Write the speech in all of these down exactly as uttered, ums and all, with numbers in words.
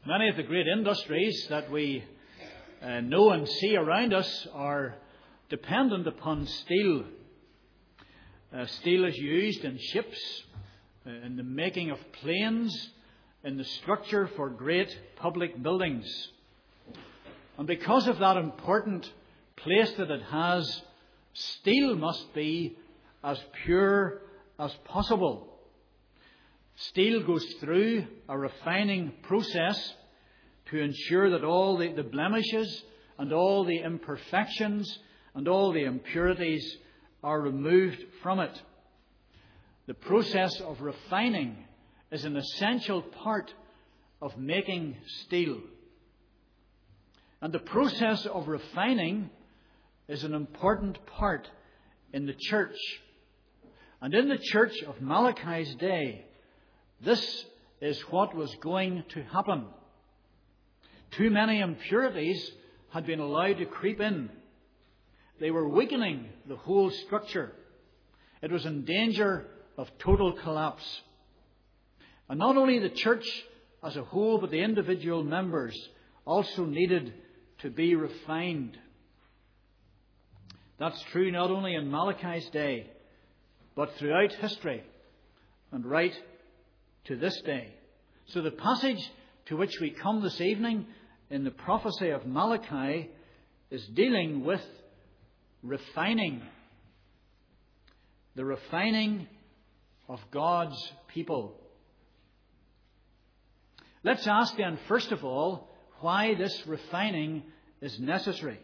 Many of the great industries that we uh, know and see around us are dependent upon steel. Uh, steel is used in ships, uh, in the making of planes, in the structure for great public buildings. And because of that important place that it has, steel must be as pure as possible. Steel goes through a refining process to ensure that all the, the blemishes and all the imperfections and all the impurities are removed from it. The process of refining is an essential part of making steel. And the process of refining is an important part in the church. And in the church of Malachi's day, this is what was going to happen. Too many impurities had been allowed to creep in. They were weakening the whole structure. It was in danger of total collapse. And not only the church as a whole, but the individual members also needed to be refined. That's true not only in Malachi's day, but throughout history and right to this day. So the passage to which we come this evening in the prophecy of Malachi is dealing with refining. The refining of God's people. Let's ask then, first of all, why this refining is necessary.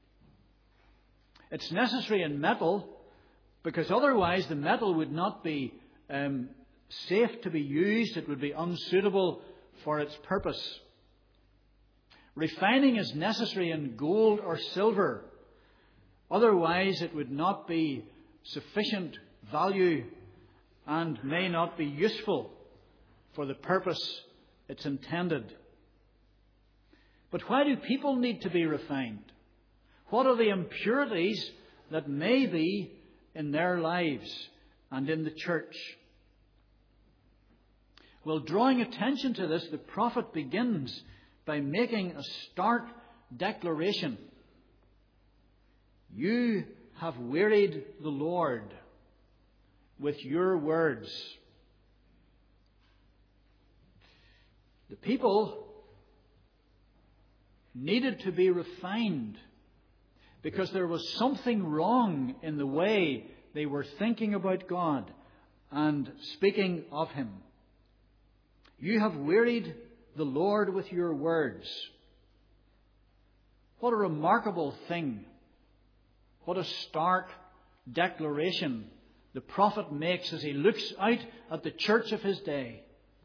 It's necessary in metal because otherwise the metal would not be um, safe to be used. It would be unsuitable for its purpose. Refining is necessary in gold or silver. Otherwise it would not be sufficient value and may not be useful for the purpose it's intended. But why do people need to be refined? What are the impurities that may be in their lives and in the church? Well, drawing attention to this, the prophet begins by making a stark declaration. You have wearied the Lord with your words. The people needed to be refined because there was something wrong in the way they were thinking about God and speaking of Him. You have wearied the Lord with your words. What a remarkable thing. What a stark declaration the prophet makes as he looks out at the church of his day.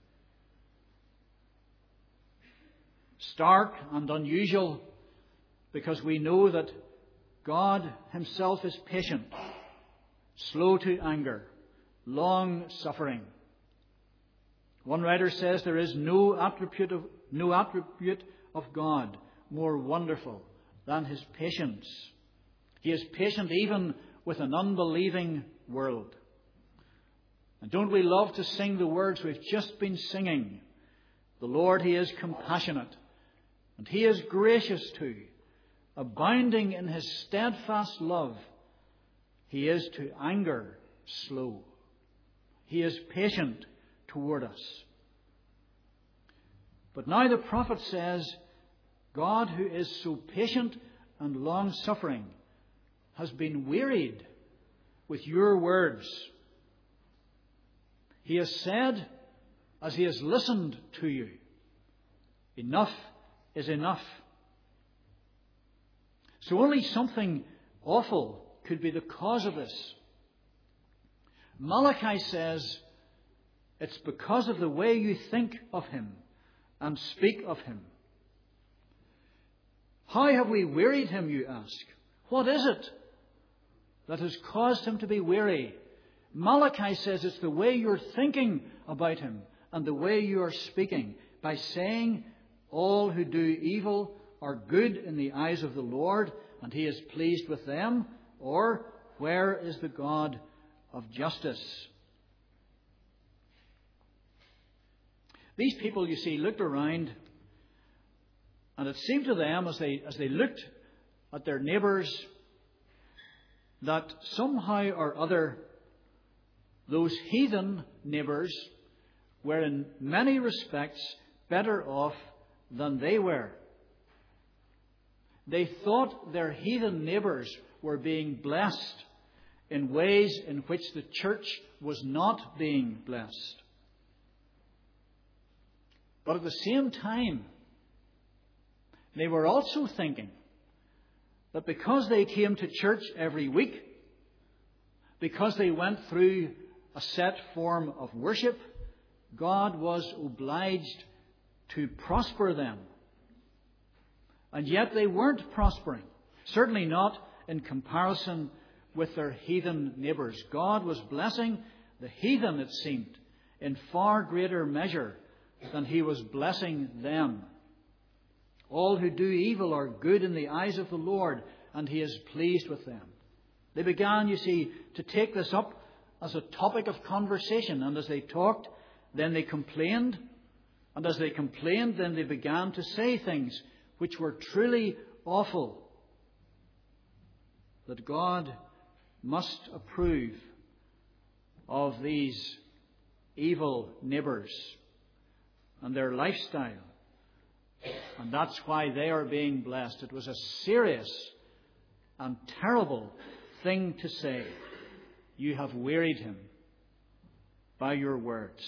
Stark and unusual because we know that God Himself is patient, slow to anger, long-suffering. One writer says there is no attribute of, no attribute of God more wonderful than His patience. He is patient even with an unbelieving world. And don't we love to sing the words we've just been singing? The Lord, He is compassionate, and He is gracious too, abounding in His steadfast love. He is to anger slow. He is patient toward us. But now the prophet says, God, who is so patient and long-suffering, has been wearied with your words. He has said, as He has listened to you, enough is enough. So only something awful could be the cause of this. Malachi says, it's because of the way you think of Him and speak of Him. How have we wearied Him, you ask? What is it that has caused Him to be weary? Malachi says it's the way you're thinking about Him and the way you are speaking, by saying all who do evil are good in the eyes of the Lord, and He is pleased with them, or where is the God of justice? These people, you see, looked around And it seemed to them, as they, as they looked at their neighbours, that somehow or other those heathen neighbours were in many respects better off than they were. They thought their heathen neighbours were being blessed in ways in which the church was not being blessed. But at the same time, they were also thinking that because they came to church every week, because they went through a set form of worship, God was obliged to prosper them. And yet they weren't prospering. Certainly not in comparison with their heathen neighbours. God was blessing the heathen, it seemed, in far greater measure than He was blessing them. All who do evil are good in the eyes of the Lord, and He is pleased with them. They began, you see, to take this up as a topic of conversation. And as they talked, then they complained. And as they complained, then they began to say things which were truly awful. That God must approve of these evil neighbours and their lifestyle. And that's why they are being blessed. It was a serious and terrible thing to say. You have wearied Him by your words.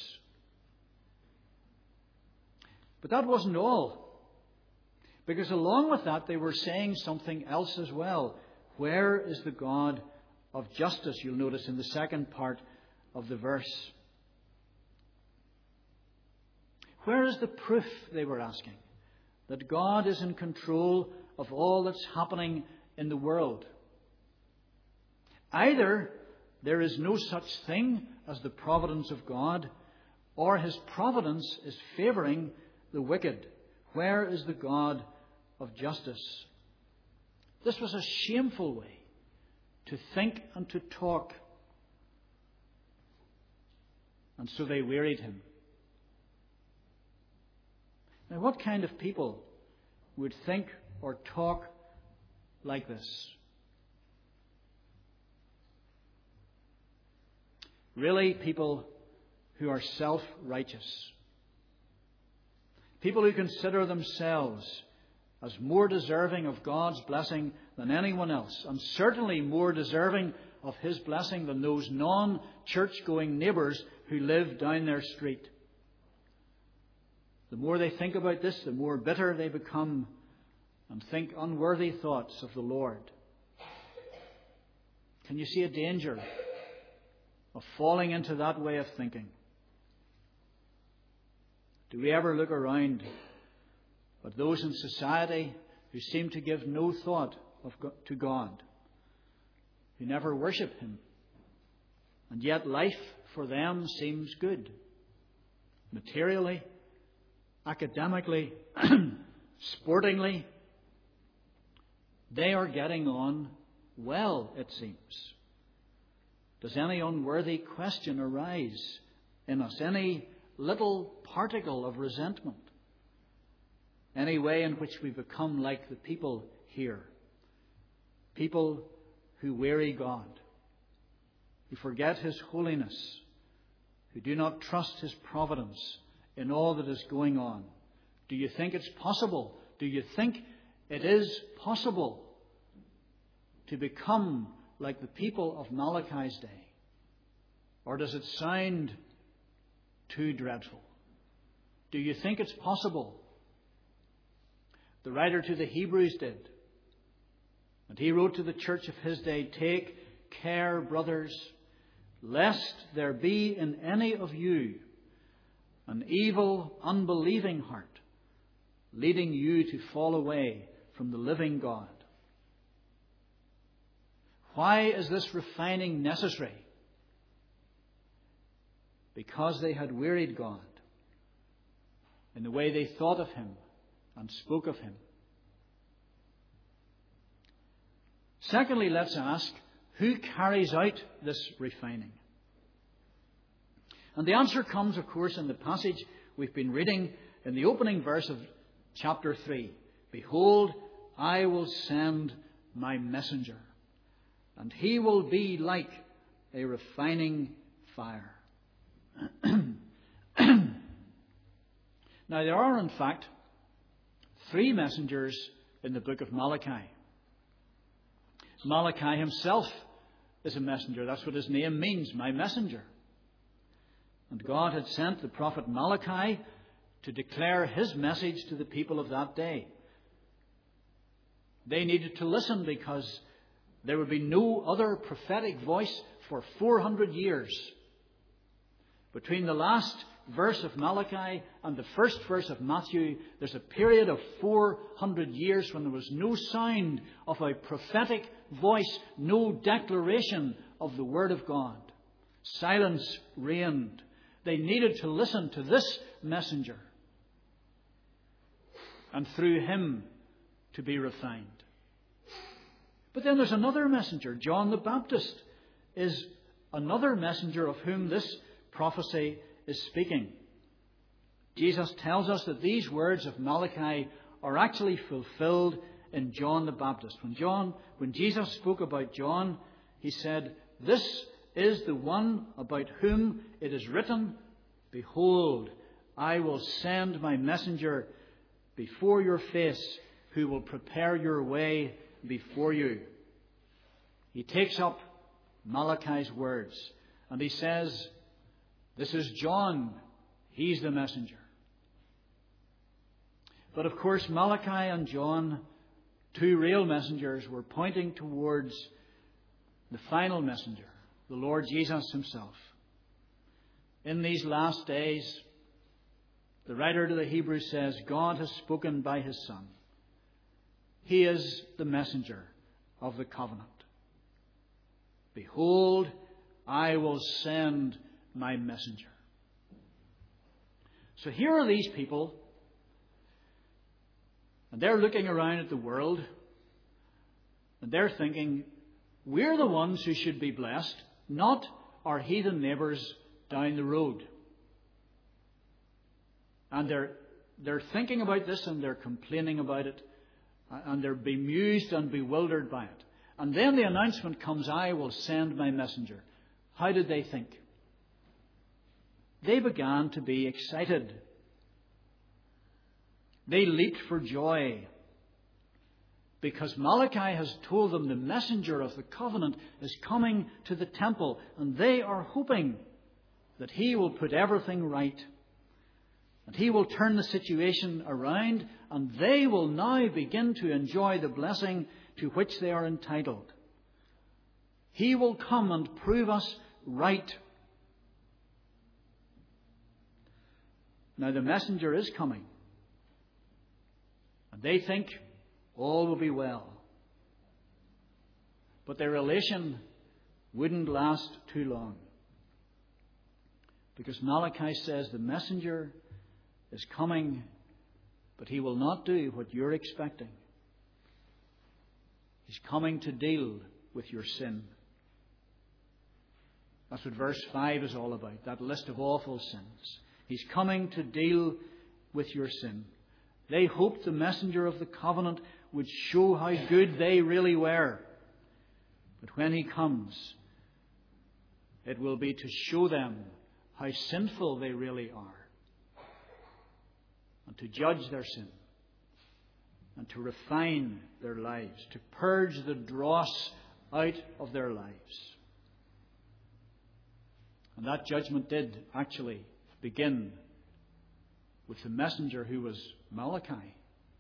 But that wasn't all. Because along with that, they were saying something else as well. Where is the God of justice? You'll notice in the second part of the verse. Where is the proof, they were asking, that God is in control of all that's happening in the world? Either there is no such thing as the providence of God, or His providence is favouring the wicked. Where is the God of justice? This was a shameful way to think and to talk. And so they wearied Him. Now, what kind of people would think or talk like this? Really, people who are self-righteous. People who consider themselves as more deserving of God's blessing than anyone else, and certainly more deserving of His blessing than those non-church-going neighbours who live down their street. The more they think about this, the more bitter they become and think unworthy thoughts of the Lord. Can you see a danger of falling into that way of thinking? Do we ever look around at those in society who seem to give no thought of God, to God, who never worship Him, and yet life for them seems good, materially, academically, sportingly? They are getting on well, it seems. Does any unworthy question arise in us? Any little particle of resentment? Any way in which we become like the people here? People who weary God, who forget His holiness, who do not trust His providence in all that is going on. Do you think it's possible? Do you think it is possible to become like the people of Malachi's day? Or does it sound too dreadful? Do you think it's possible? The writer to the Hebrews did. And he wrote to the church of his day, "Take care, brothers, lest there be in any of you an evil, unbelieving heart, leading you to fall away from the living God." Why is this refining necessary? Because they had wearied God in the way they thought of Him and spoke of Him. Secondly, let's ask, who carries out this refining? And the answer comes, of course, in the passage we've been reading in the opening verse of chapter three. Behold, I will send my messenger, and he will be like a refining fire. Now, there are, in fact, three messengers in the book of Malachi. Malachi himself is a messenger. That's what his name means, my messenger. And God had sent the prophet Malachi to declare his message to the people of that day. They needed to listen because there would be no other prophetic voice for four hundred years. Between the last verse of Malachi and the first verse of Matthew, there's a period of four hundred years when there was no sound of a prophetic voice, no declaration of the Word of God. Silence reigned. They needed to listen to this messenger, and through him to be refined. But then there's another messenger. John the Baptist is another messenger of whom this prophecy is speaking. Jesus tells us that these words of Malachi are actually fulfilled in John the Baptist. When John, when Jesus spoke about John, he said, "This is the one about whom it is written, Behold, I will send my messenger before your face, who will prepare your way before you." He takes up Malachi's words and he says, "This is John. He's the messenger." But of course, Malachi and John, two real messengers, were pointing towards the final messenger, the Lord Jesus himself. In these last days, the writer to the Hebrews says, God has spoken by his Son. He is the messenger of the covenant. Behold, I will send my messenger. So here are these people, and they're looking around at the world, and they're thinking, we're the ones who should be blessed, not our heathen neighbours down the road. And they're, they're thinking about this and they're complaining about it, and they're bemused and bewildered by it. And then the announcement comes, I will send my messenger. How did they think? They began to be excited. They leaped for joy because Malachi has told them the messenger of the covenant is coming to the temple, and they are hoping that he will put everything right, and he will turn the situation around, and they will now begin to enjoy the blessing to which they are entitled. He will come and prove us right. Now the messenger is coming, and they think all will be well. But their elation wouldn't last too long, because Malachi says the messenger is coming, but he will not do what you're expecting. He's coming to deal with your sin. That's what verse five is all about, that list of awful sins. He's coming to deal with your sin. They hoped the messenger of the covenant would show how good they really were. But when he comes, it will be to show them how sinful they really are, and to judge their sin, and to refine their lives, to purge the dross out of their lives. And that judgment did actually begin with the messenger who was Malachi.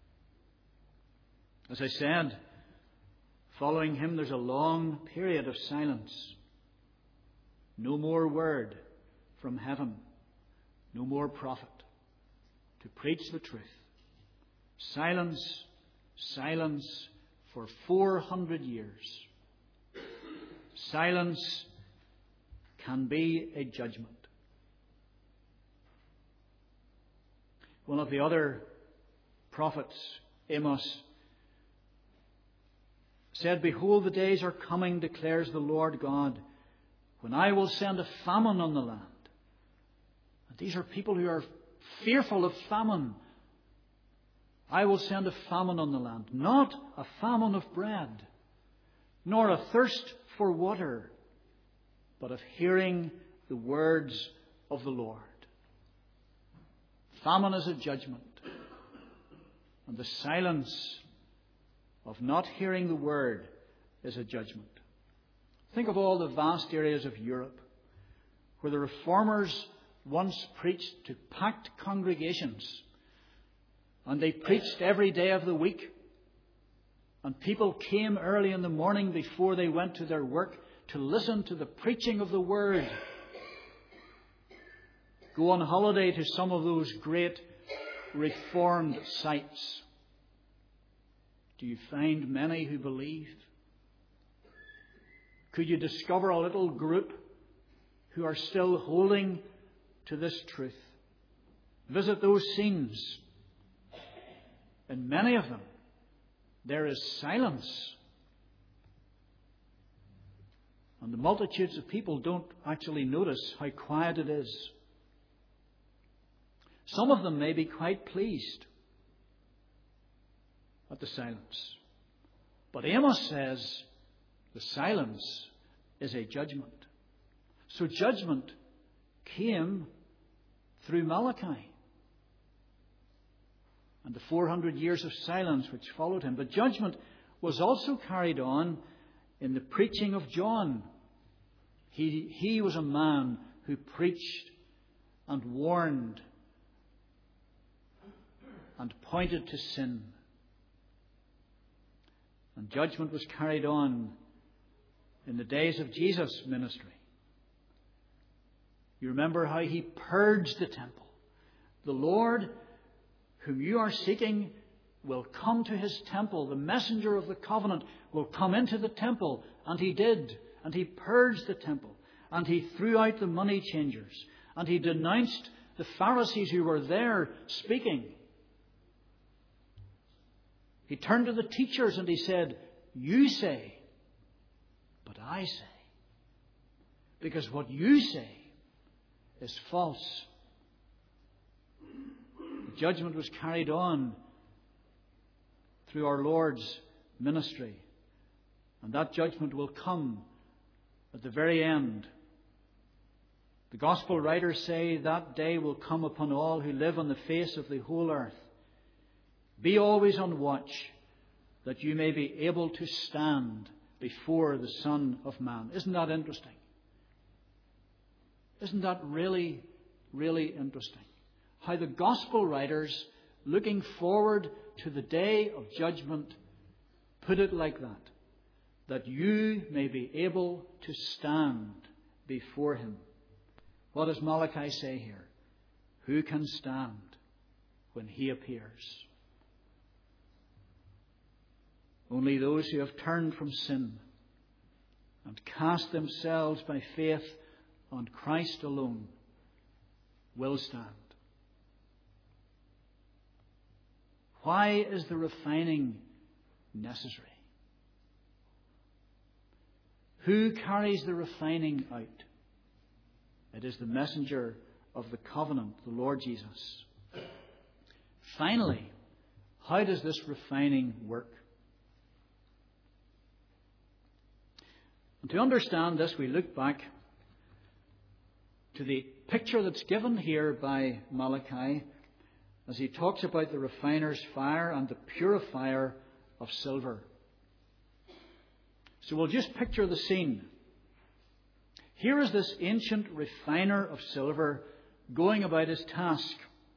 As I said, following him there's a long period of silence. No more word from heaven. No more prophet to preach the truth. Silence, silence for four hundred years. Silence can be a judgment. One of the other prophets, Amos, said, Behold, the days are coming, declares the Lord God, when I will send a famine on the land. And these are people who are fearful of famine. I will send a famine on the land, not a famine of bread, nor a thirst for water, but of hearing the words of the Lord. Famine is a judgment, and the silence of not hearing the word is a judgment. Think of all the vast areas of Europe where the Reformers once preached to packed congregations, and they preached every day of the week, and people came early in the morning before they went to their work to listen to the preaching of the Word. Go on holiday to some of those great Reformed sites. Do you find many who believe? Could you discover a little group who are still holding to this truth? Visit those scenes. In many of them, there is silence. And the multitudes of people don't actually notice how quiet it is. Some of them may be quite pleased at the silence. But Amos says the silence is a judgment. So judgment came through Malachi and the four hundred years of silence which followed him. But judgment was also carried on in the preaching of John. He, he was a man who preached and warned and pointed to sin. And judgment was carried on in the days of Jesus' ministry. You remember how he purged the temple. The Lord whom you are seeking will come to his temple. The messenger of the covenant will come into the temple. And he did. And he purged the temple. And he threw out the money changers. And he denounced the Pharisees who were there speaking. He turned to the teachers and he said, you say, but I say. Because what you say is false. The judgment was carried on through our Lord's ministry. And that judgment will come at the very end. The Gospel writers say that day will come upon all who live on the face of the whole earth. Be always on watch, that you may be able to stand before the Son of Man. Isn't that interesting? Isn't that really, really interesting? How the Gospel writers, looking forward to the day of judgment, put it like that. That you may be able to stand before him. What does Malachi say here? Who can stand when he appears? Only those who have turned from sin and cast themselves by faith on Christ alone will stand. Why is the refining necessary? Who carries the refining out? It is the messenger of the covenant, the Lord Jesus. Finally, how does this refining work? And to understand this, we look back to the picture that's given here by Malachi as he talks about the refiner's fire and the purifier of silver. So we'll just picture the scene. Here is this ancient refiner of silver going about his task.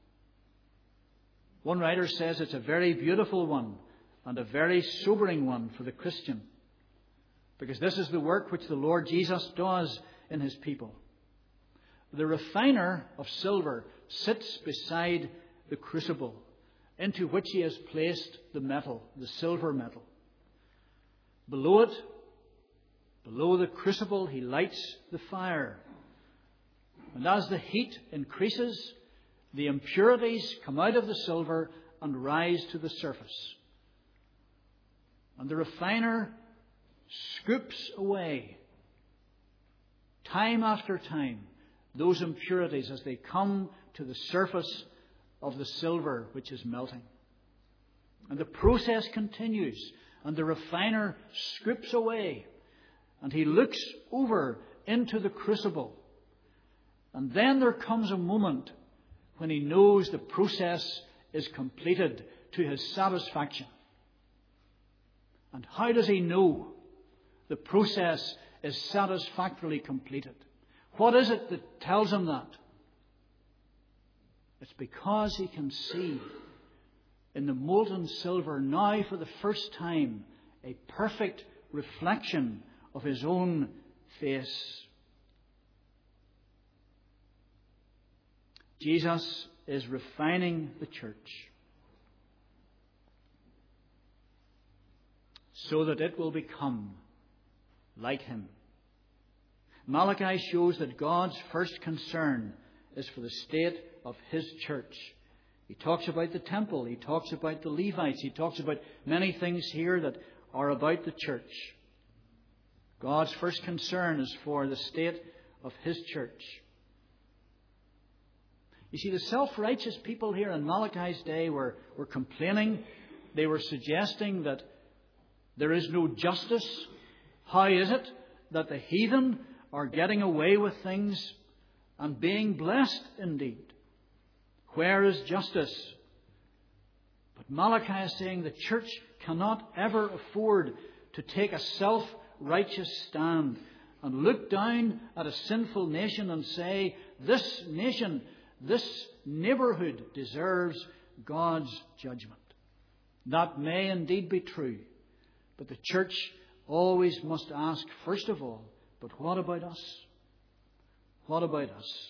One writer says it's a very beautiful one and a very sobering one for the Christian, because this is the work which the Lord Jesus does in his people. The refiner of silver sits beside the crucible into which he has placed the metal, the silver metal. Below it, below the crucible, he lights the fire. And as the heat increases, the impurities come out of the silver and rise to the surface. And the refiner scoops away, time after time, those impurities as they come to the surface of the silver which is melting. And the process continues, and the refiner scoops away, and he looks over into the crucible. And then there comes a moment when he knows the process is completed to his satisfaction. And how does he know the process is satisfactorily completed? What is it that tells him that? It's because he can see in the molten silver now for the first time a perfect reflection of his own face. Jesus is refining the church so that it will become like him. Malachi shows that God's first concern is for the state of his church. He talks about the temple. He talks about the Levites. He talks about many things here that are about the church. God's first concern is for the state of his church. You see, the self-righteous people here in Malachi's day were, were complaining. They were suggesting that there is no justice. How is it that the heathen are getting away with things and being blessed indeed? Where is justice? But Malachi is saying the church cannot ever afford to take a self-righteous stand and look down at a sinful nation and say, this nation, this neighbourhood deserves God's judgment. That may indeed be true, but the church always must ask, first of all, but what about us? What about us?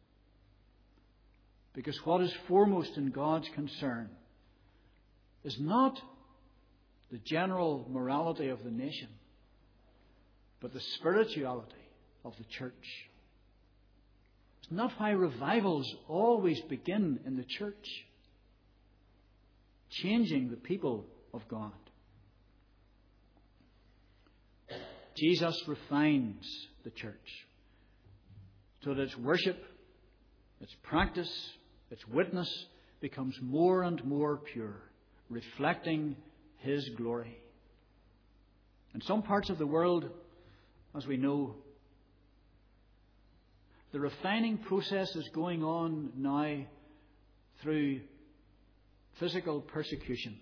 Because what is foremost in God's concern is not the general morality of the nation, but the spirituality of the church. It's not why revivals always begin in the church, changing the people of God. Jesus refines the church so that its worship, its practice, its witness becomes more and more pure, reflecting his glory. In some parts of the world, as we know, the refining process is going on now through physical persecution.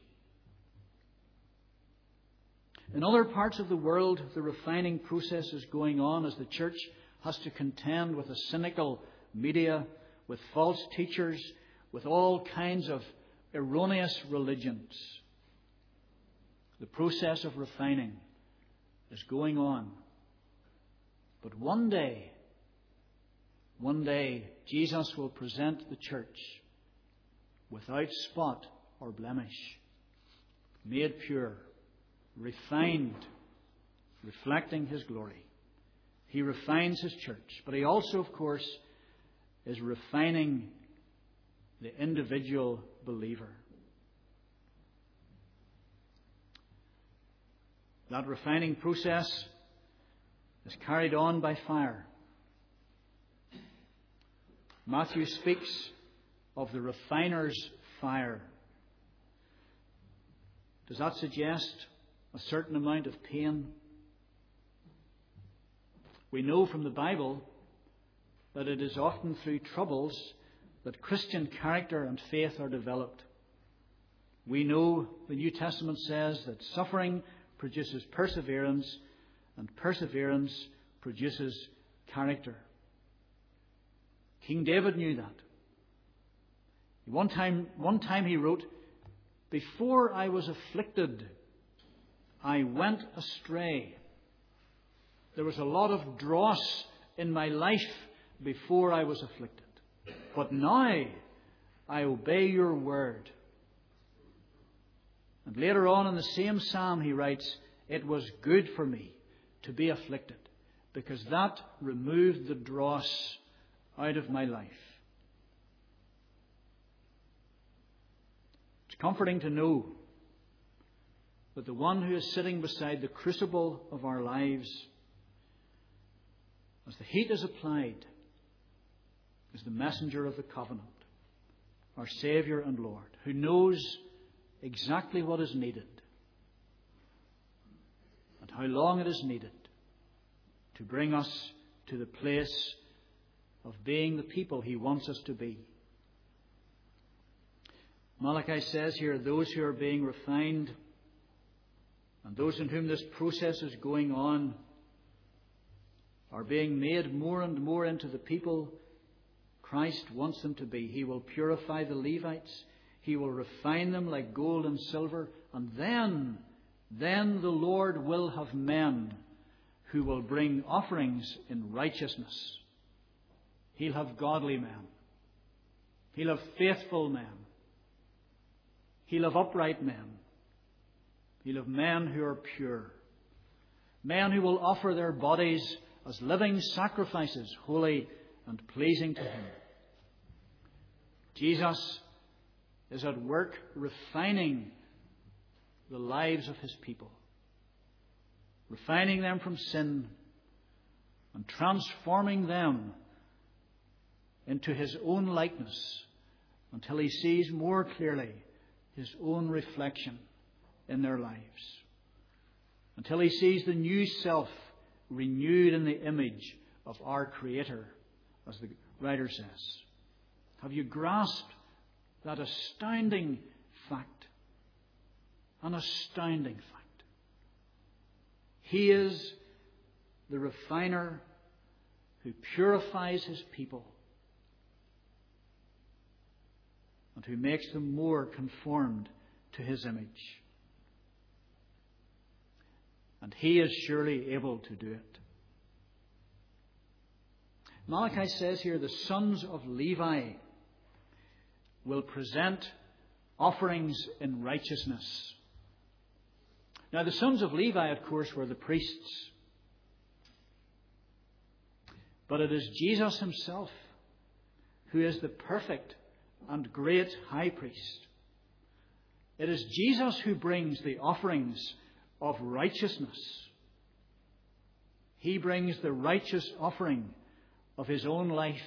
In other parts of the world, the refining process is going on as the church has to contend with a cynical media, with false teachers, with all kinds of erroneous religions. The process of refining is going on. But one day, one day, Jesus will present the church without spot or blemish, made pure, refined, reflecting his glory. He refines his church, but he also, of course, is refining the individual believer. That refining process is carried on by fire. Matthew speaks of the refiner's fire. Does that suggest a certain amount of pain? We know from the Bible that it is often through troubles that Christian character and faith are developed. We know the New Testament says that suffering produces perseverance, and perseverance produces character. King David knew that. One time, one time he wrote, "Before I was afflicted, I went astray." There was a lot of dross in my life before I was afflicted. But now I obey your word. And later on in the same psalm he writes, "It was good for me to be afflicted, because that removed the dross out of my life." It's comforting to know that the one who is sitting beside the crucible of our lives, as the heat is applied, is the messenger of the covenant, our Saviour and Lord, who knows exactly what is needed and how long it is needed to bring us to the place of being the people He wants us to be. Malachi says here, those who are being refined and those in whom this process is going on are being made more and more into the people Christ wants them to be. He will purify the Levites. He will refine them like gold and silver. And then, then the Lord will have men who will bring offerings in righteousness. He'll have godly men. He'll have faithful men. He'll have upright men. He'll have men who are pure. Men who will offer their bodies as living sacrifices, holy and pleasing to Him. Jesus is at work refining the lives of His people, refining them from sin and transforming them into His own likeness until He sees more clearly His own reflection in their lives, until He sees the new self renewed in the image of our Creator, as the writer says. Have you grasped that astounding fact? An astounding fact. He is the refiner who purifies His people and who makes them more conformed to His image. And He is surely able to do it. Malachi says here, the sons of Levi will present offerings in righteousness. Now, the sons of Levi, of course, were the priests. But it is Jesus Himself who is the perfect and great high priest. It is Jesus who brings the offerings of righteousness. He brings the righteous offering of His own life,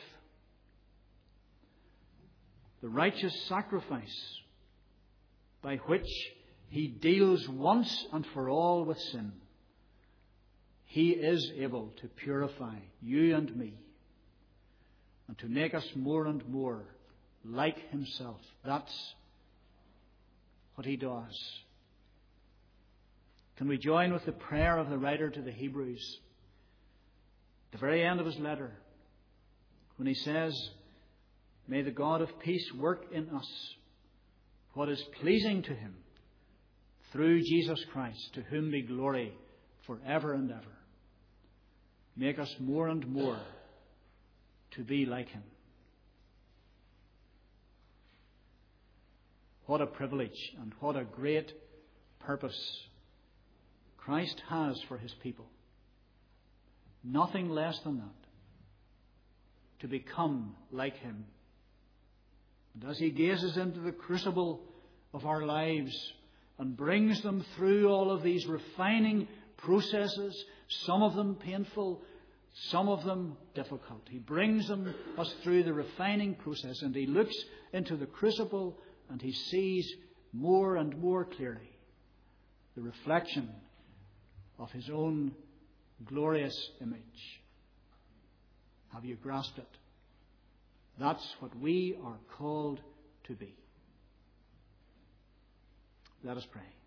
the righteous sacrifice by which He deals once and for all with sin. He is able to purify you and me and to make us more and more like Himself. That's what He does. Can we join with the prayer of the writer to the Hebrews, at the very end of his letter, when he says, "May the God of peace work in us what is pleasing to Him through Jesus Christ, to whom be glory forever and ever." Make us more and more to be like Him. What a privilege and what a great purpose Christ has for His people. Nothing less than that. To become like Him. And as He gazes into the crucible of our lives and brings them through all of these refining processes, some of them painful, some of them difficult. He brings them us through the refining process, and He looks into the crucible and He sees more and more clearly the reflection of His own glorious image. Have you grasped it? That's what we are called to be. Let us pray.